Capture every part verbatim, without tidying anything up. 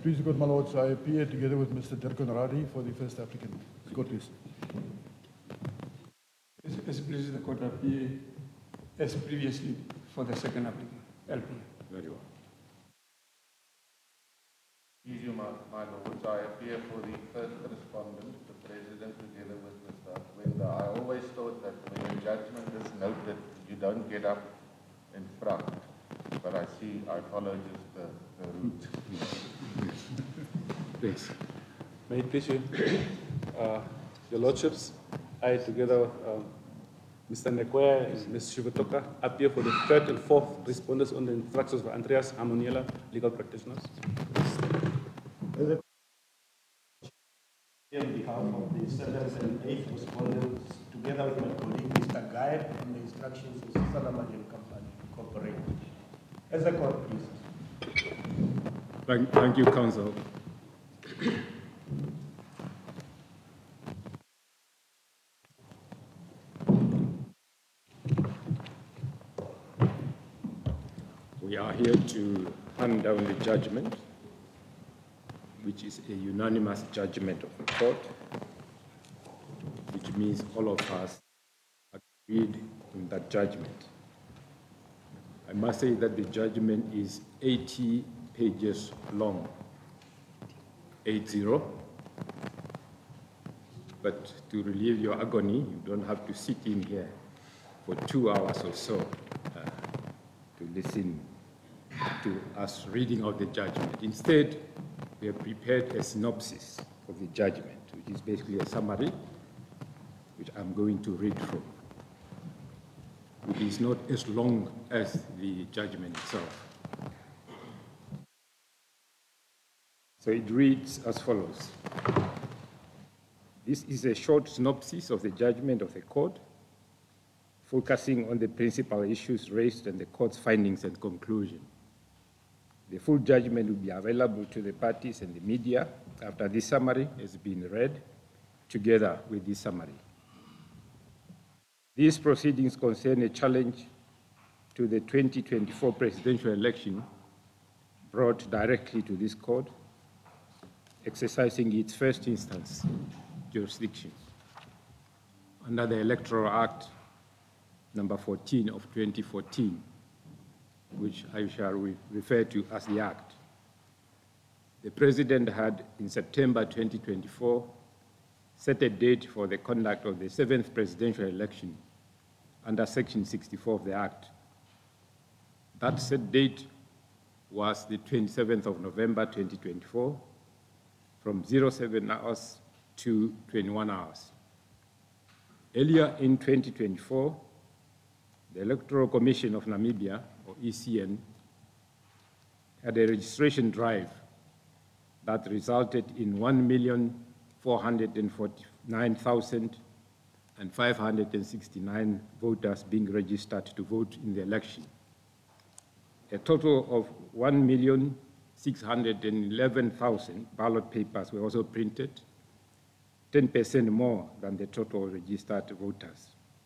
Please, the court, my lords, I appear together with Mister Dirk Conradi for the first applicant. The court, please. As, as pleases the court, I appear as previously for the second applicant. L P. Very well. Excuse you, my, my lords, I appear for the first respondent, the president, together with Mister Wenda. I always thought that when a judgment is noted, you don't get up in front. But I see I follow just the, the route. Please. May it please you, uh, your lordships, I together with um, Mister Nekwe and Mister Shivatoka appear for the third and fourth respondents on the instructions of Andreas Amoniela, legal practitioners. On behalf of the seventh and eighth respondents, together with my colleague Mister Guy, on the instructions of Sister Madian Company Incorporated. As the court, please. Thank, thank you, counsel. We are here to hand down the judgment, which is a unanimous judgment of the court, which means all of us agreed in that judgment. I must say that the judgment is eighty pages long, eight zero. But to relieve your agony, you don't have to sit in here for two hours or so uh, to listen to us reading out the judgment. Instead, we have prepared a synopsis of the judgment, which is basically a summary, which I'm going to read from. It is not as long as the judgment itself. So it reads as follows. This is a short synopsis of the judgment of the court, focusing on the principal issues raised and the court's findings and conclusion. The full judgment will be available to the parties and the media after this summary has been read, together with this summary. These proceedings concern a challenge to the twenty twenty-four presidential election brought directly to this court, exercising its first instance jurisdiction under the Electoral Act number fourteen of twenty fourteen, which I shall re refer to as the Act. The President had, in September twenty twenty-four, set a date for the conduct of the seventh presidential election under Section sixty-four of the Act. That set date was the twenty-seventh of November twenty twenty-four, from zero seven hours to twenty-one hours. Earlier in twenty twenty-four, the Electoral Commission of Namibia, or E C N, had a registration drive that resulted in one million four hundred forty-nine thousand five hundred sixty-nine voters being registered to vote in the election. A total of one million six hundred eleven thousand ballot papers were also printed, ten percent more than the total registered voters.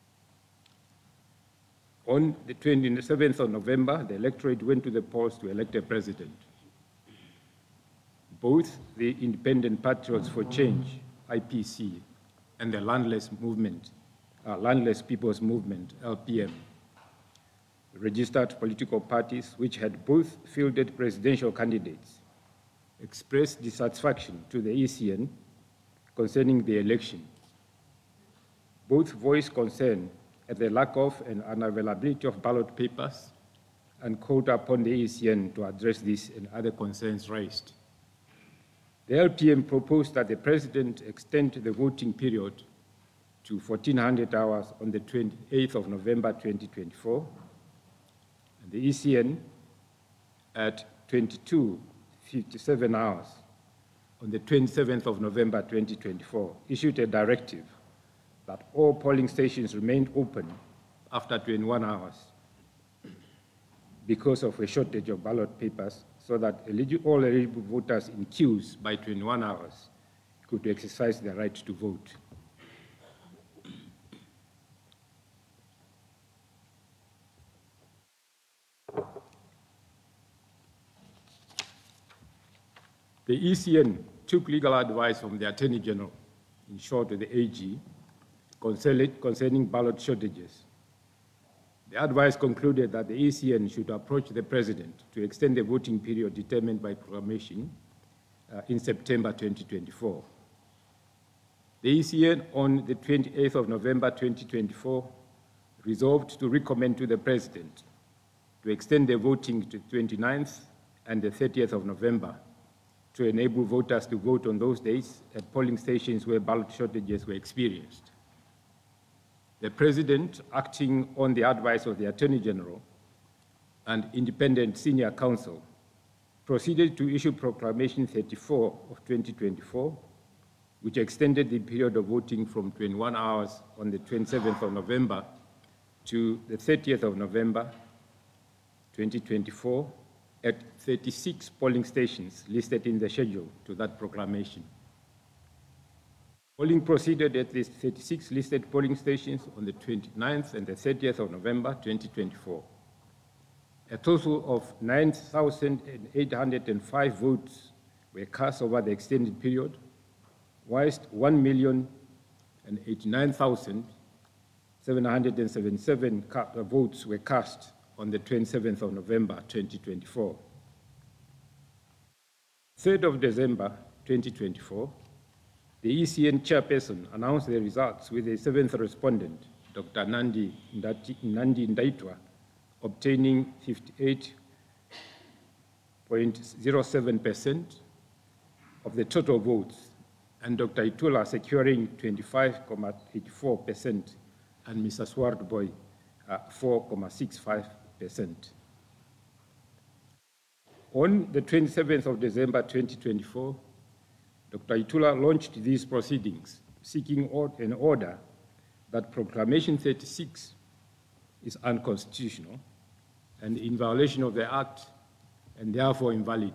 On the twenty-seventh of November, the electorate went to the polls to elect a president. Both the Independent Patriots for Change, I P C, and the Landless Movement, uh, Landless People's Movement, L P M, registered political parties which had both fielded presidential candidates, expressed dissatisfaction to the E C N concerning the election. Both voiced concern at the lack of and unavailability of ballot papers and called upon the E C N to address this and other concerns raised. The L P M proposed that the President extend the voting period to fourteen hundred hours on the twenty-eighth of November twenty twenty-four, and the E C N at twenty-two fifty-seven hours on the twenty-seventh of November twenty twenty-four issued a directive that all polling stations remained open after twenty-one hours because of a shortage of ballot papers, so that all eligible voters in queues by twenty-one hours could exercise their right to vote. The E C N took legal advice from the Attorney General, in short, the A G, concerning ballot shortages. The advice concluded that the E C N should approach the President to extend the voting period determined by proclamation uh, in September twenty twenty-four. The E C N, on the twenty-eighth of November twenty twenty-four, resolved to recommend to the President to extend the voting to the twenty-ninth and the thirtieth of November to enable voters to vote on those days at polling stations where ballot shortages were experienced. The President, acting on the advice of the Attorney General and independent senior counsel, proceeded to issue Proclamation thirty-four of twenty twenty-four, which extended the period of voting from twenty-one hours on the twenty-seventh of November to the thirtieth of November twenty twenty-four at thirty-six polling stations listed in the schedule to that proclamation. Polling proceeded at these thirty-six listed polling stations on the twenty-ninth and the thirtieth of November twenty twenty-four. A total of nine thousand eight hundred five votes were cast over the extended period, whilst one million eighty-nine thousand seven hundred seventy-seven votes were cast on the twenty-seventh of November twenty twenty-four. third of December twenty twenty-four, the E C N chairperson announced the results with the seventh respondent, Doctor Nandi, Ndati, Nandi Ndaitwa, obtaining fifty-eight point zero seven percent of the total votes, and Doctor Itula securing twenty-five point eight four percent, and Mister Swardboy uh, four point six five percent. On the twenty-seventh of December twenty twenty-four, Doctor Itula launched these proceedings, seeking an order that Proclamation thirty-six is unconstitutional and in violation of the Act and therefore invalid.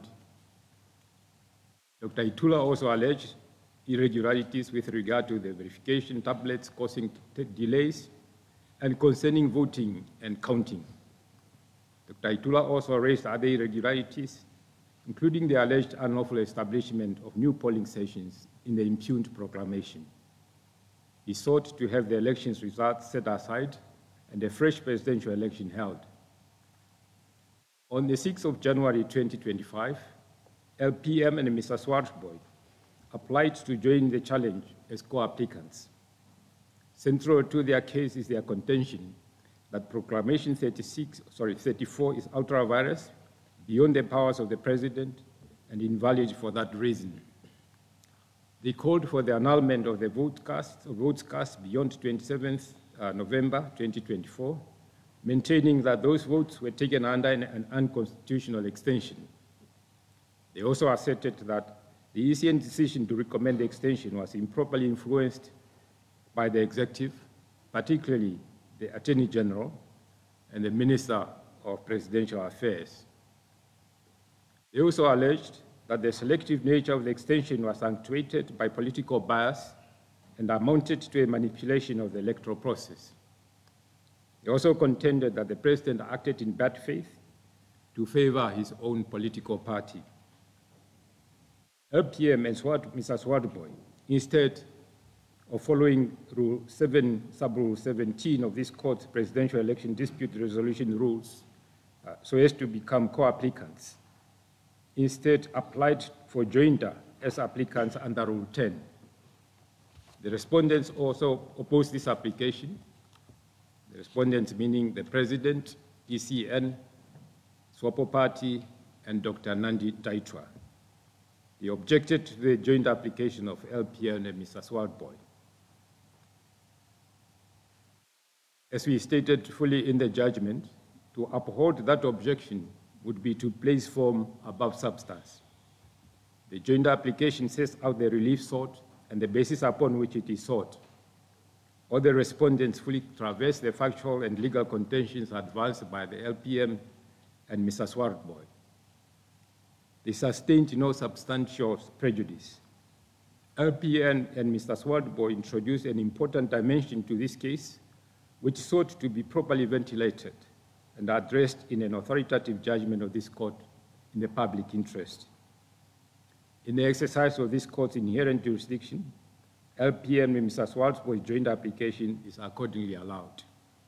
Doctor Itula also alleged irregularities with regard to the verification tablets causing delays and concerning voting and counting. Doctor Itula also raised other irregularities, including the alleged unlawful establishment of new polling stations in the impugned proclamation. He sought to have the election's results set aside and a fresh presidential election held. On the sixth of January twenty twenty-five, L P M and Mister Swartboy applied to join the challenge as co-applicants. Central to their case is their contention that Proclamation thirty-six, sorry, thirty-four is ultra-virus, beyond the powers of the President, and invalid for that reason. They called for the annulment of the vote cast, votes cast beyond twenty-seventh of November twenty twenty-four, maintaining that those votes were taken under an, an unconstitutional extension. They also asserted that the E C N decision to recommend the extension was improperly influenced by the executive, particularly the Attorney General and the Minister of Presidential Affairs. They also alleged that the selective nature of the extension was actuated by political bias and amounted to a manipulation of the electoral process. They also contended that the President acted in bad faith to favor his own political party. L P M and Swad, Mister Swartboy, instead of following Rule seven, Sub-Rule seventeen of this Court's Presidential Election Dispute Resolution rules, uh, so as to become co-applicants, instead applied for joinder as applicants under Rule ten. The respondents also opposed this application. The respondents meaning the President, E C N, SWAPO Party, and Doctor Nandi Ndaitwa. They objected to the joint application of L P M and Mister Swartboy. As we stated fully in the judgment, to uphold that objection would be to place form above substance. The joint application sets out the relief sought and the basis upon which it is sought. All the respondents fully traverse the factual and legal contentions advanced by the L P M and Mister Swartboy. They sustained no substantial prejudice. L P M and Mister Swartboy introduced an important dimension to this case, which sought to be properly ventilated and addressed in an authoritative judgment of this court in the public interest. In the exercise of this court's inherent jurisdiction, L P M and Mister Swartzboy's joint application is accordingly allowed.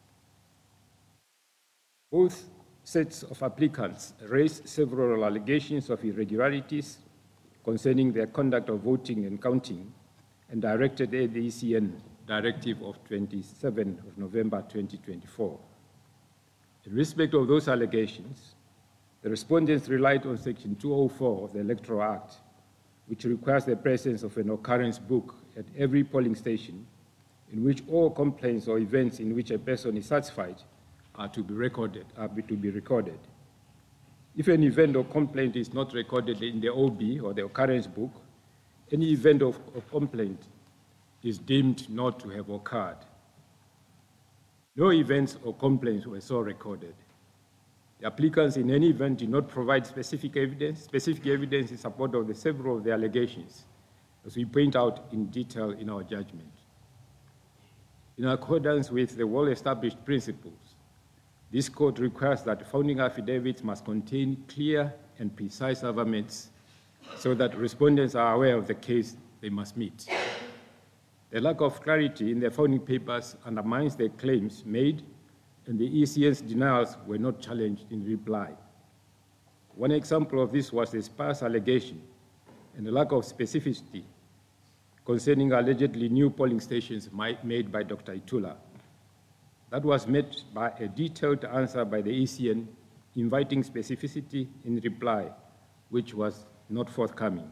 Both sets of applicants raised several allegations of irregularities concerning their conduct of voting and counting and directed the E C N Directive of twenty-seventh of November twenty twenty-four. In respect of those allegations, the respondents relied on Section two oh four of the Electoral Act, which requires the presence of an occurrence book at every polling station in which all complaints or events in which a person is satisfied are to be recorded, are to be recorded. If an event or complaint is not recorded in the O B or the occurrence book, any event of, of complaint is deemed not to have occurred. No events or complaints were so recorded. The applicants in any event did not provide specific evidence, specific evidence in support of the several of the allegations, as we point out in detail in our judgment. In accordance with the well-established principles, this court requires that founding affidavits must contain clear and precise averments so that respondents are aware of the case they must meet. The lack of clarity in the founding papers undermines the claims made, and the E C N's denials were not challenged in reply. One example of this was the sparse allegation and the lack of specificity concerning allegedly new polling stations made by Doctor Itula. That was met by a detailed answer by the E C N inviting specificity in reply, which was not forthcoming.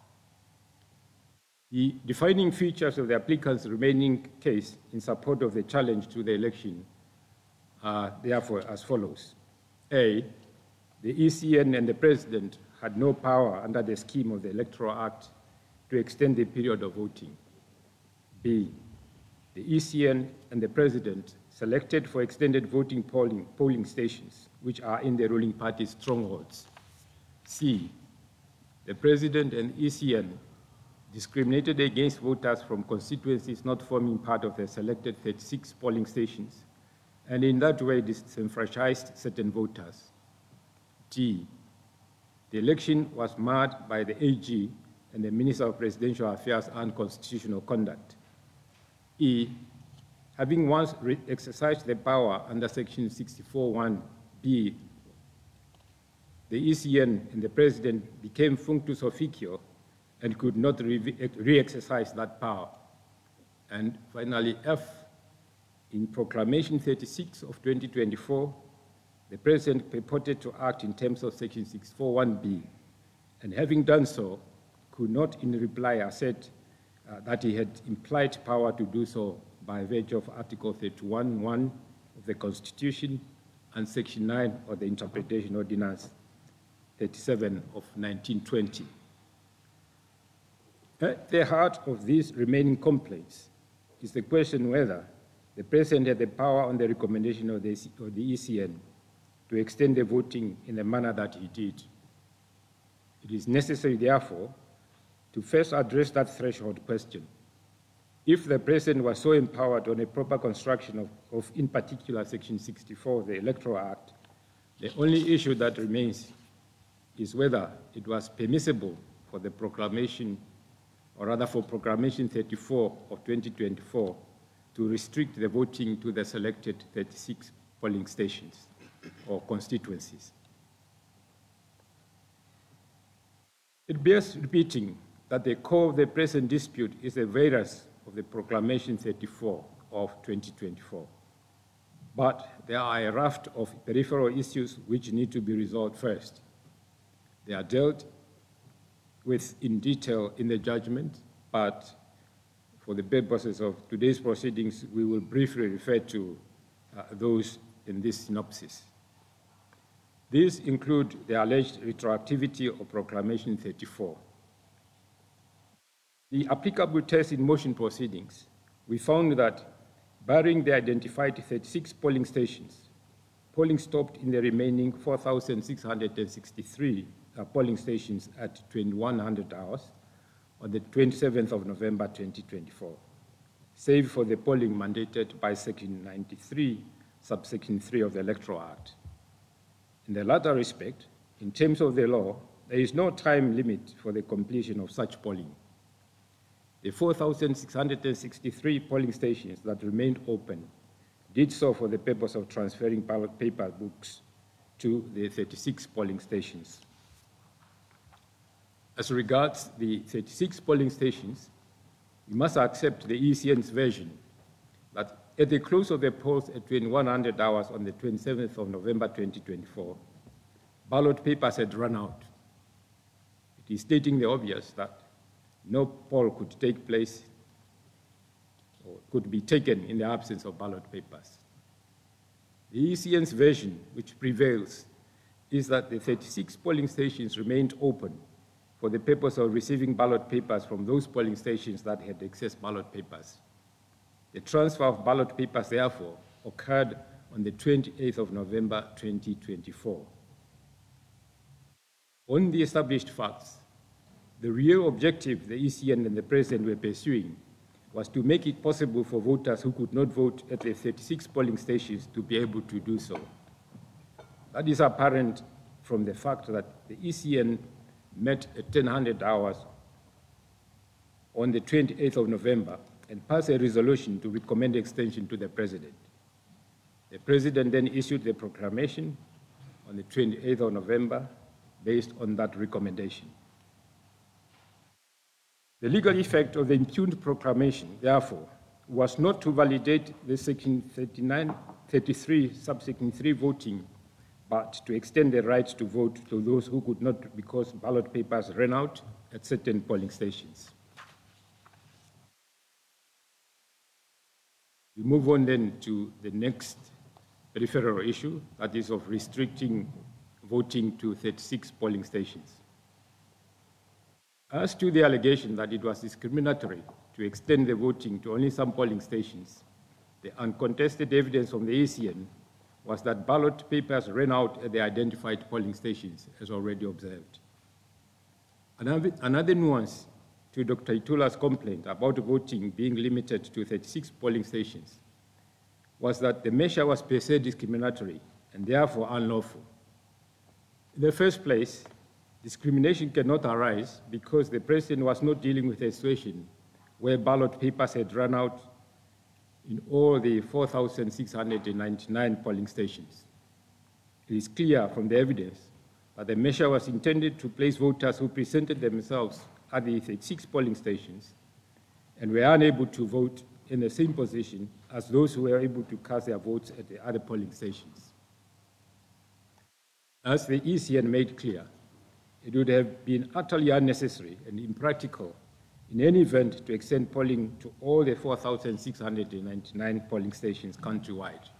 The defining features of the applicant's remaining case in support of the challenge to the election are therefore as follows. A, the E C N and the President had no power under the scheme of the Electoral Act to extend the period of voting. B, the E C N and the President selected for extended voting polling, polling stations, which are in the ruling party's strongholds. C, the President and E C N discriminated against voters from constituencies not forming part of the selected thirty-six polling stations, and in that way disenfranchised certain voters. D, the election was marred by the A G and the Minister of Presidential Affairs and Constitutional Conduct. E, having once exercised the power under Section sixty-four one B, the E C N and the President became functus officio and could not re-exercise that power. And finally, F, in Proclamation thirty-six of twenty twenty-four, the President purported to act in terms of Section sixty-four one B, and having done so, could not in reply assert uh, that he had implied power to do so by virtue of Article thirty-one one of the Constitution and Section nine of the Interpretation Ordinance thirty-seven of nineteen twenty. At the heart of these remaining complaints is the question whether the President had the power on the recommendation of the, of the E C N to extend the voting in the manner that he did. It is necessary, therefore, to first address that threshold question. If the President was so empowered on a proper construction of, of in particular, Section sixty-four of the Electoral Act, the only issue that remains is whether it was permissible for the proclamation, or rather for Proclamation thirty-four of twenty twenty-four, to restrict the voting to the selected thirty-six polling stations or constituencies. It bears repeating that the core of the present dispute is the virus of the Proclamation thirty-four of twenty twenty-four. But there are a raft of peripheral issues which need to be resolved first. They are dealt with in detail in the judgment, but for the purposes of today's proceedings, we will briefly refer to uh, those in this synopsis. These include the alleged retroactivity of Proclamation thirty-four. The applicable test in motion proceedings, we found that barring the identified thirty-six polling stations, polling stopped in the remaining four thousand six hundred sixty-three uh, polling stations at twenty-one hundred hours on the twenty-seventh of November twenty twenty-four, save for the polling mandated by Section ninety-three, subsection three of the Electoral Act. In the latter respect, in terms of the law, there is no time limit for the completion of such polling. The four thousand six hundred sixty-three polling stations that remained open did so for the purpose of transferring ballot paper books to the thirty-six polling stations. As regards the thirty-six polling stations, we must accept the E C N's version that at the close of the polls at twenty-one hundred hours on the twenty-seventh of November twenty twenty-four, ballot papers had run out. It is stating the obvious that no poll could take place or could be taken in the absence of ballot papers. The E C N's version, which prevails, is that the thirty-six polling stations remained open for the purpose of receiving ballot papers from those polling stations that had excess ballot papers. The transfer of ballot papers, therefore, occurred on the twenty-eighth of November twenty twenty-four. On the established facts, the real objective the E C N and the President were pursuing was to make it possible for voters who could not vote at the thirty-six polling stations to be able to do so. That is apparent from the fact that the E C N met at ten hundred hours on the twenty-eighth of November and passed a resolution to recommend extension to the President. The President then issued the proclamation on the twenty-eighth of November based on that recommendation. The legal effect of the impugned proclamation, therefore, was not to validate the Section thirty-nine, thirty-three, subsection three voting, but to extend the right to vote to those who could not because ballot papers ran out at certain polling stations. We move on then to the next peripheral issue, that is of restricting voting to thirty-six polling stations. As to the allegation that it was discriminatory to extend the voting to only some polling stations, the uncontested evidence from the E C N was that ballot papers ran out at the identified polling stations, as already observed. Another, another nuance to Doctor Itula's complaint about voting being limited to thirty-six polling stations was that the measure was per se discriminatory and therefore unlawful. In the first place, discrimination cannot arise because the President was not dealing with a situation where ballot papers had run out in all the four thousand six hundred ninety-nine polling stations. It is clear from the evidence that the measure was intended to place voters who presented themselves at the thirty-six polling stations and were unable to vote in the same position as those who were able to cast their votes at the other polling stations. As the E C N made clear, it would have been utterly unnecessary and impractical in any event to extend polling to all the four thousand six hundred ninety-nine polling stations countrywide.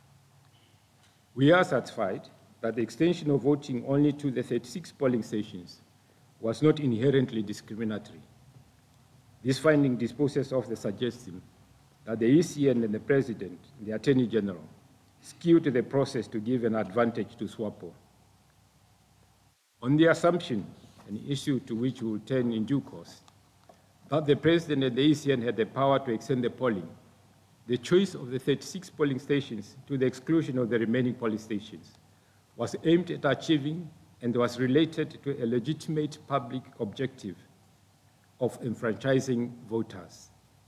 We are satisfied that the extension of voting only to the thirty-six polling stations was not inherently discriminatory. This finding disposes of the suggestion that the E C N and the President, and the Attorney General, skewed the process to give an advantage to SWAPO. On the assumption, an issue to which we will turn in due course, that the President and the E C N had the power to extend the polling, the choice of the thirty-six polling stations to the exclusion of the remaining polling stations was aimed at achieving and was related to a legitimate public objective of enfranchising voters.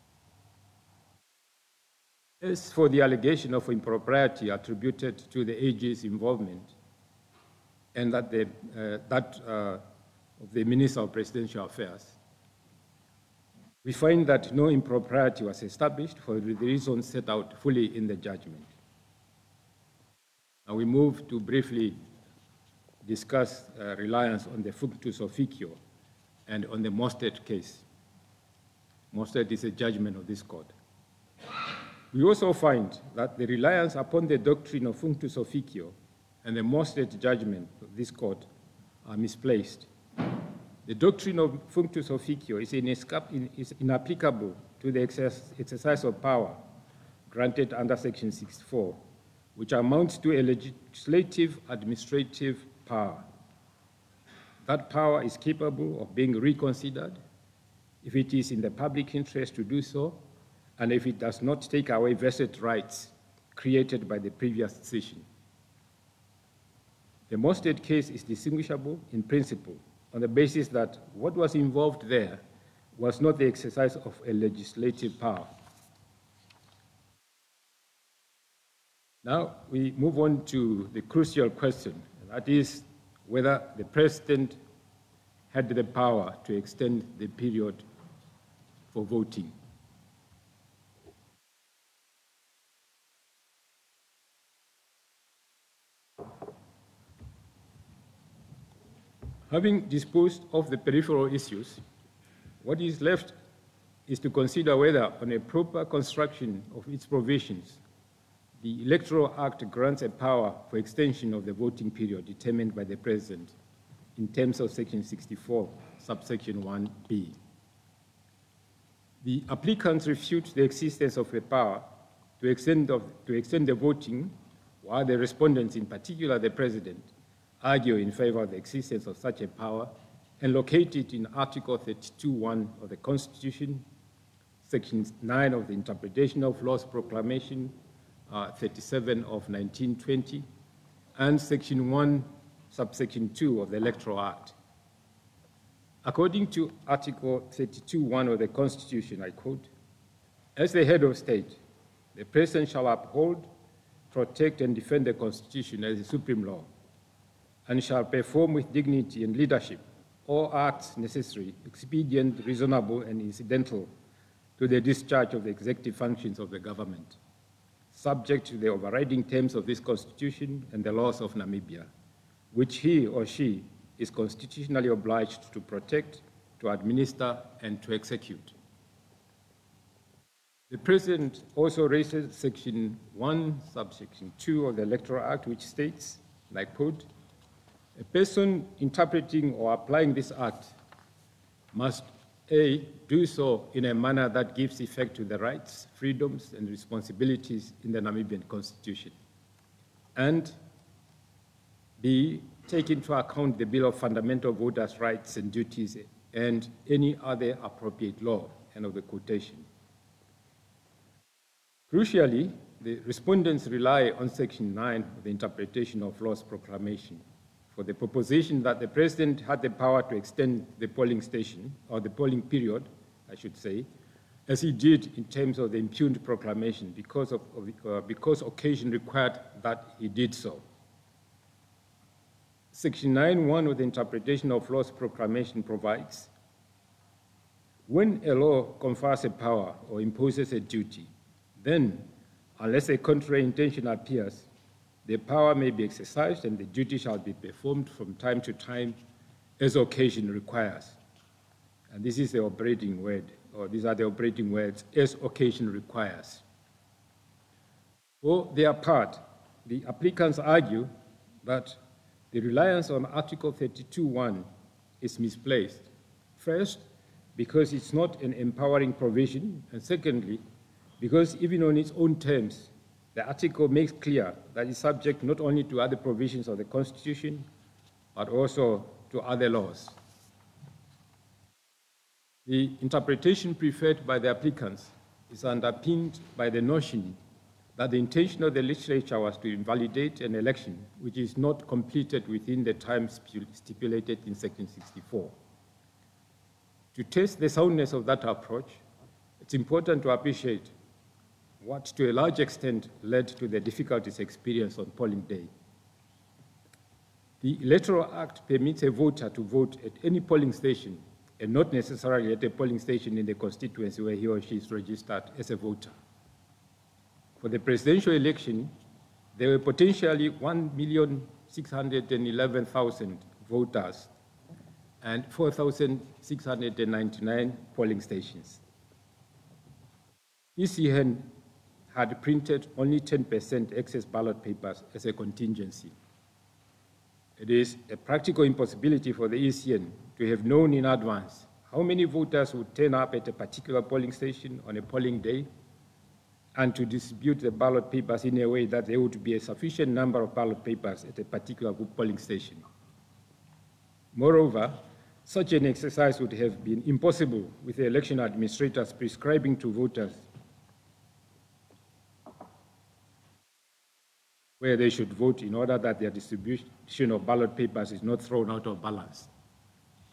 As for the allegation of impropriety attributed to the A G's involvement, and that, the, uh, that uh, of the Minister of Presidential Affairs, we find that no impropriety was established for the reasons set out fully in the judgment. Now we move to briefly discuss uh, reliance on the functus officio and on the Mostert case. Mostert is a judgment of this court. We also find that the reliance upon the doctrine of functus officio and the Mostert judgment of this court are misplaced. The doctrine of functus officio is, is inapplicable to the exercise of power granted under Section sixty-four, which amounts to a legislative administrative power. That power is capable of being reconsidered if it is in the public interest to do so, and if it does not take away vested rights created by the previous decision. The Mostert case is distinguishable in principle on the basis that what was involved there was not the exercise of a legislative power. Now we move on to the crucial question, that is whether the president had the power to extend the period for voting. Having disposed of the peripheral issues, what is left is to consider whether, on a proper construction of its provisions, the Electoral Act grants a power for extension of the voting period determined by the President in terms of Section sixty-four, subsection one B. The applicants refute the existence of a power to extend, of, to extend the voting, while the respondents, in particular the President, argue in favor of the existence of such a power and locate it in Article thirty-two point one of the Constitution, Section nine of the Interpretation of Laws Proclamation, uh, thirty-seven of nineteen twenty, and Section one, subsection two of the Electoral Act. According to Article thirty-two point one of the Constitution, I quote, "As the head of state, the President shall uphold, protect, and defend the Constitution as the supreme law, and shall perform with dignity and leadership all acts necessary, expedient, reasonable, and incidental to the discharge of the executive functions of the government, subject to the overriding terms of this Constitution and the laws of Namibia, which he or she is constitutionally obliged to protect, to administer, and to execute." The President also raises Section one, subsection two of the Electoral Act, which states, and I quote, "A person interpreting or applying this act must, A, do so in a manner that gives effect to the rights, freedoms, and responsibilities in the Namibian Constitution, and B, take into account the Bill of Fundamental Voters' Rights and Duties and any other appropriate law," end of the quotation. Crucially, the respondents rely on Section nine of the Interpretation of Laws Proclamation for the proposition that the President had the power to extend the polling station, or the polling period, I should say, as he did in terms of the impugned proclamation, because, of, of uh, because occasion required that he did so. Section nine point one of the Interpretation of Laws Proclamation provides, "When a law confers a power or imposes a duty, then, unless a contrary intention appears, the power may be exercised and the duty shall be performed from time to time as occasion requires." And this is the operating word, or these are the operating words, "as occasion requires." For their part, the applicants argue that the reliance on Article thirty-two point one is misplaced. First, because it's not an empowering provision, and secondly, because even on its own terms, the article makes clear that it's subject not only to other provisions of the Constitution, but also to other laws. The interpretation preferred by the applicants is underpinned by the notion that the intention of the legislature was to invalidate an election which is not completed within the time stipulated in Section sixty-four. To test the soundness of that approach, it's important to appreciate what, to a large extent, led to the difficulties experienced on polling day. The Electoral Act permits a voter to vote at any polling station, and not necessarily at a polling station in the constituency where he or she is registered as a voter. For the presidential election, there were potentially one million six hundred eleven thousand voters and four thousand six hundred ninety-nine polling stations. E C N had printed only ten percent excess ballot papers as a contingency. It is a practical impossibility for the E C N to have known in advance how many voters would turn up at a particular polling station on a polling day, and to distribute the ballot papers in a way that there would be a sufficient number of ballot papers at a particular polling station. Moreover, such an exercise would have been impossible with the election administrators prescribing to voters where they should vote in order that their distribution of ballot papers is not thrown out of balance.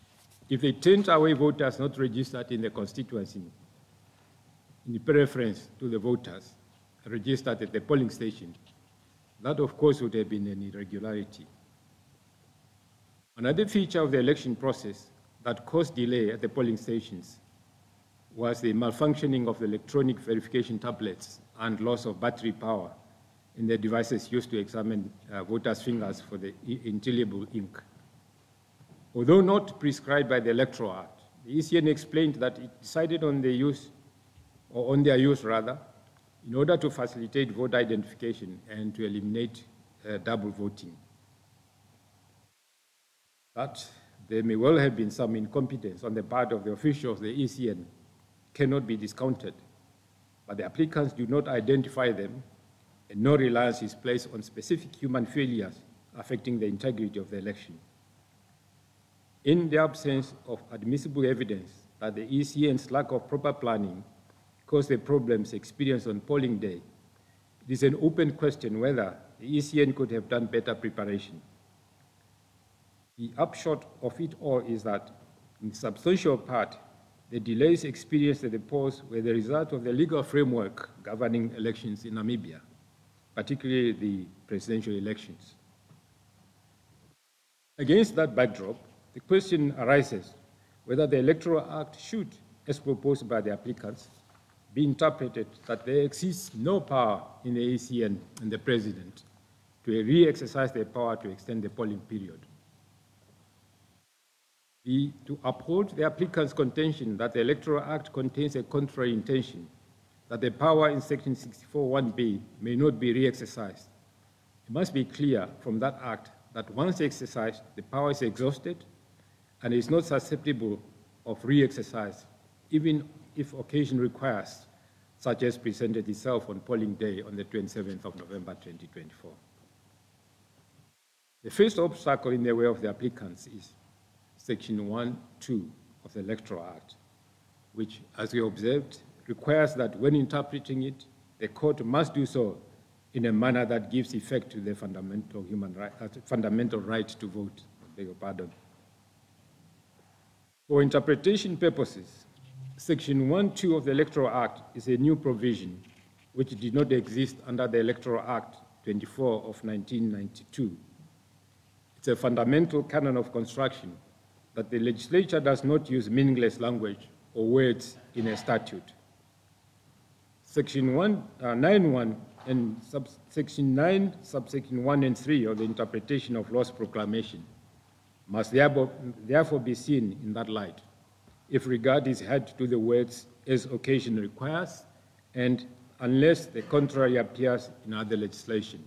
if they turned away voters not registered in the constituency in preference to the voters registered at the polling station, that of course would have been an irregularity. Another feature of the election process that caused delay at the polling stations was the malfunctioning of the electronic verification tablets and loss of battery power in the devices used to examine uh, voters' fingers for the indelible ink. Although not prescribed by the Electoral Act, the E C N explained that it decided on the use, or on their use rather, in order to facilitate voter identification and to eliminate uh, double voting. That there may well have been some incompetence on the part of the officials of the E C N cannot be discounted, but the applicants do not identify them, and no reliance is placed on specific human failures affecting the integrity of the election. In the absence of admissible evidence that the E C N's lack of proper planning caused the problems experienced on polling day, it is an open question whether the E C N could have done better preparation. The upshot of it all is that, in substantial part, the delays experienced at the polls were the result of the legal framework governing elections in Namibia, particularly the presidential elections. Against that backdrop, the question arises whether the Electoral Act should, as proposed by the applicants, be interpreted that there exists no power in the E C N and the President to re-exercise their power to extend the polling period. The, to uphold the applicant's contention that the Electoral Act contains a contrary intention, that the power in Section sixty-four one B may not be re-exercised, it must be clear from that act that once exercised, the power is exhausted and is not susceptible of re-exercise, even if occasion requires, such as presented itself on polling day on the twenty-seventh of November twenty twenty-four. The first obstacle in the way of the applicants is Section one two of the Electoral Act, which, as we observed, requires that when interpreting it, the court must do so in a manner that gives effect to the fundamental human right, uh, fundamental right to vote. I beg your pardon. For interpretation purposes, Section one two of the Electoral Act is a new provision which did not exist under the Electoral Act twenty-four of nineteen ninety-two. It's a fundamental canon of construction that the legislature does not use meaningless language or words in a statute. Section one, uh, nine one and subsection nine, subsection one and three of the interpretation of law's proclamation must therefore, therefore be seen in that light, if regard is had to the words as occasion requires and unless the contrary appears in other legislation.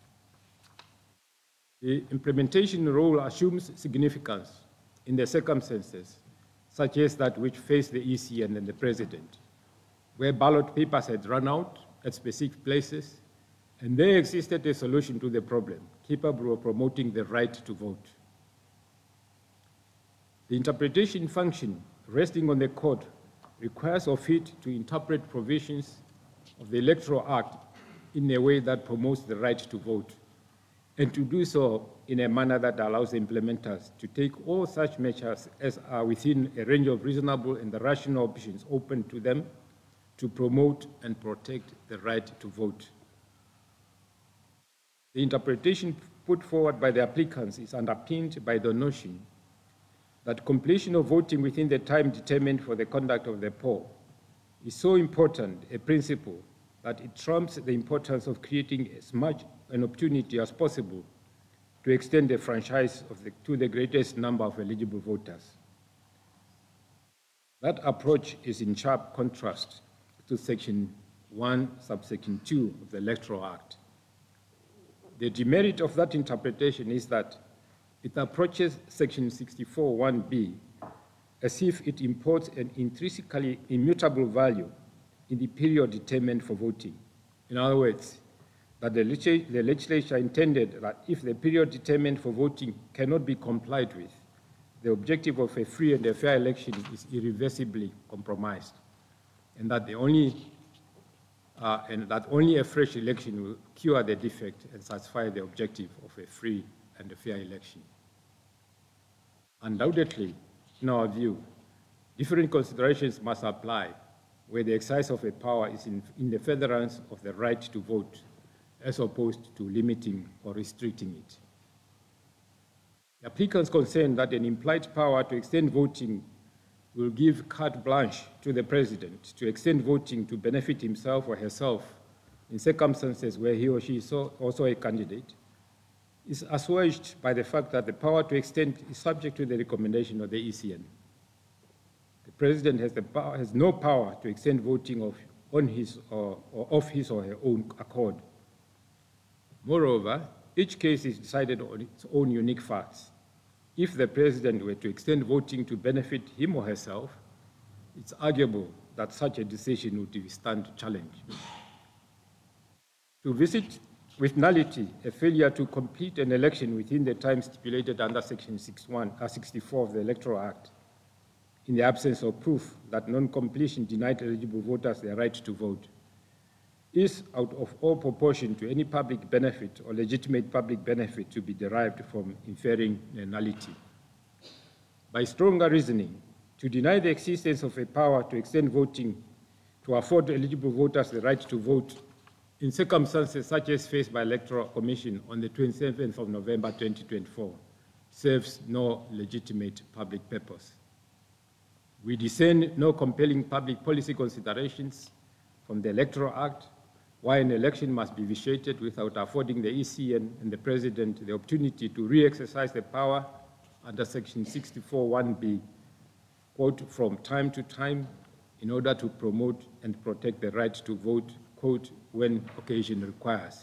The implementation role assumes significance in the circumstances, such as that which face the E C N and the President, where ballot papers had run out at specific places, and there existed a solution to the problem, capable of promoting the right to vote. The interpretation function resting on the court requires of it to interpret provisions of the Electoral Act in a way that promotes the right to vote, and to do so in a manner that allows the implementers to take all such measures as are within a range of reasonable and the rational options open to them to promote and protect the right to vote. The interpretation put forward by the applicants is underpinned by the notion that completion of voting within the time determined for the conduct of the poll is so important a principle that it trumps the importance of creating as much an opportunity as possible to extend the franchise of the, to the greatest number of eligible voters. That approach is in sharp contrast to Section one, subsection two of the Electoral Act. The demerit of that interpretation is that it approaches Section sixty-four one B as if it imports an intrinsically immutable value in the period determined for voting. In other words, that the legislature intended that if the period determined for voting cannot be complied with, the objective of a free and a fair election is irreversibly compromised, and that the only uh, and that only a fresh election will cure the defect and satisfy the objective of a free and a fair election. Undoubtedly, in our view, different considerations must apply where the exercise of a power is in, in the furtherance of the right to vote, as opposed to limiting or restricting it. The applicants concerned that an implied power to extend voting will give carte blanche to the president to extend voting to benefit himself or herself in circumstances where he or she is also a candidate, is assuaged by the fact that the power to extend is subject to the recommendation of the E C N. The president has, the power, has no power to extend voting of, on his or, or of his or her own accord. Moreover, each case is decided on its own unique facts. If the president were to extend voting to benefit him or herself, it's arguable that such a decision would withstand challenge. To visit with nullity a failure to complete an election within the time stipulated under Section sixty-one, uh, sixty-four of the Electoral Act, in the absence of proof that non-completion denied eligible voters their right to vote, is out of all proportion to any public benefit or legitimate public benefit to be derived from inferring a nullity. By stronger reasoning, to deny the existence of a power to extend voting to afford eligible voters the right to vote in circumstances such as faced by the Electoral Commission on the twenty-seventh of November twenty twenty-four serves no legitimate public purpose. We discern no compelling public policy considerations from the Electoral Act why an election must be vitiated without affording the E C N and the President the opportunity to re-exercise the power under Section sixty-four one B, quote, from time to time in order to promote and protect the right to vote, quote, when occasion requires.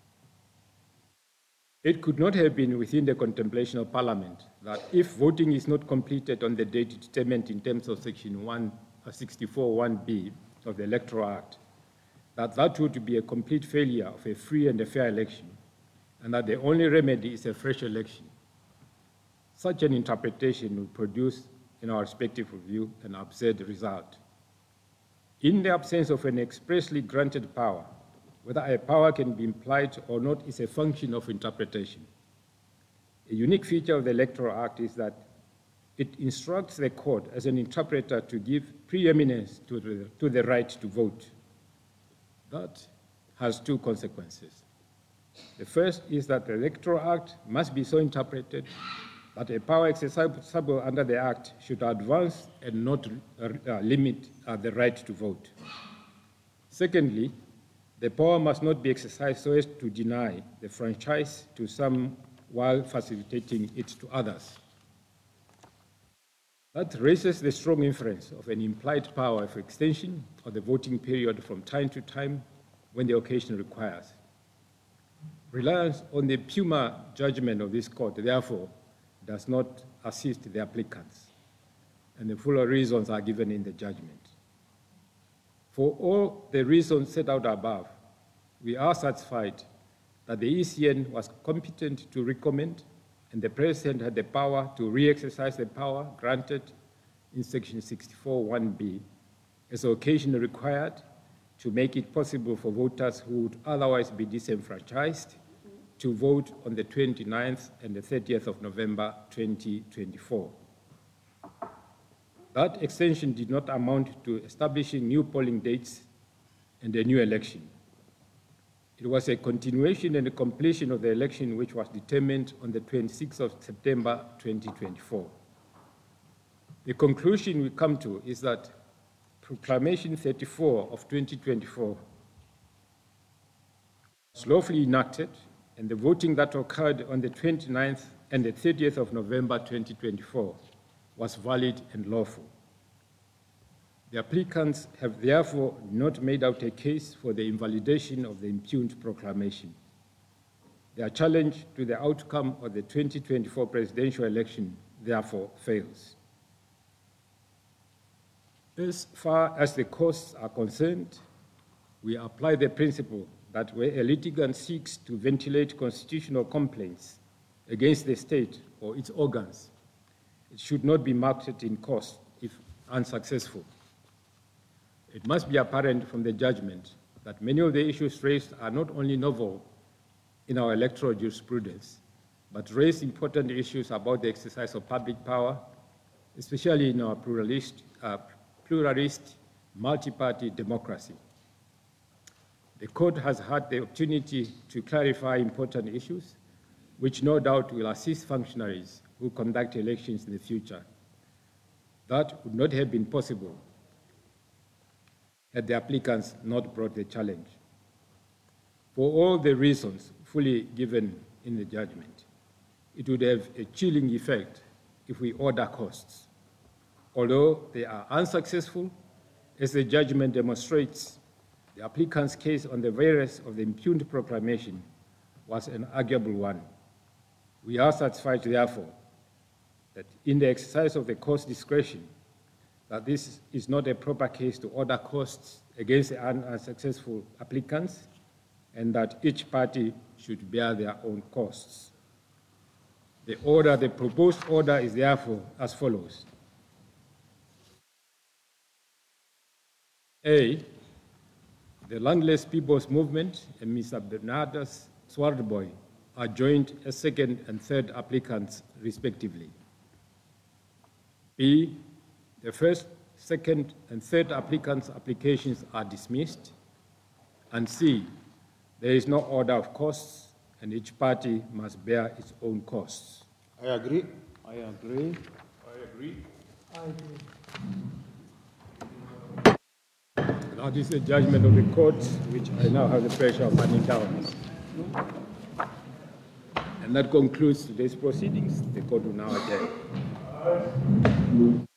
It could not have been within the contemplation of Parliament that if voting is not completed on the date determined in terms of Section sixty-four one B of the Electoral Act, that that would be a complete failure of a free and a fair election, and that the only remedy is a fresh election. Such an interpretation would produce, in our respective view, an absurd result. In the absence of an expressly granted power, whether a power can be implied or not is a function of interpretation. A unique feature of the Electoral Act is that it instructs the court as an interpreter to give preeminence to the, to the right to vote. That has two consequences. The first is that the Electoral Act must be so interpreted that a power exercisable under the Act should advance and not uh, uh, limit uh, the right to vote. Secondly, the power must not be exercised so as to deny the franchise to some while facilitating it to others. That raises the strong inference of an implied power of extension of the voting period from time to time when the occasion requires. Reliance on the Puma judgment of this court, therefore, does not assist the applicants, and the fuller reasons are given in the judgment. For all the reasons set out above, we are satisfied that the E C N was competent to recommend, and the President had the power to re-exercise the power granted in Section sixty-four one B as the occasion required to make it possible for voters who would otherwise be disenfranchised to vote on the twenty-ninth and the thirtieth of November twenty twenty-four. That extension did not amount to establishing new polling dates and a new election. It was a continuation and a completion of the election which was determined on the twenty-sixth of September twenty twenty-four. The conclusion we come to is that Proclamation thirty-four of twenty twenty-four was lawfully enacted, and the voting that occurred on the twenty-ninth and the thirtieth of November twenty twenty-four was valid and lawful. The applicants have therefore not made out a case for the invalidation of the impugned proclamation. Their challenge to the outcome of the twenty twenty-four presidential election therefore fails. As far as the costs are concerned, we apply the principle that where a litigant seeks to ventilate constitutional complaints against the state or its organs, it should not be marked in cost if unsuccessful. It must be apparent from the judgment that many of the issues raised are not only novel in our electoral jurisprudence, but raise important issues about the exercise of public power, especially in our pluralist, uh, pluralist multi-party democracy. The court has had the opportunity to clarify important issues, which no doubt will assist functionaries who conduct elections in the future. That would not have been possible had the applicants not brought the challenge. For all the reasons fully given in the judgment, it would have a chilling effect if we order costs. Although they are unsuccessful, as the judgment demonstrates, the applicant's case on the virus of the impugned proclamation was an arguable one. We are satisfied, therefore, that in the exercise of the court's discretion, that this is not a proper case to order costs against the unsuccessful applicants, and that each party should bear their own costs. The order, the proposed order is therefore as follows. A, the Landless People's Movement and Mister Bernardus Swardboy are joined as second and third applicants, respectively. B, the first, second, and third applicants' applications are dismissed. And C, there is no order of costs, and each party must bear its own costs. I agree. I agree. I agree. That is the judgment of the court, which I now have the pleasure of handing down. And that concludes today's proceedings. The court will now adjourn.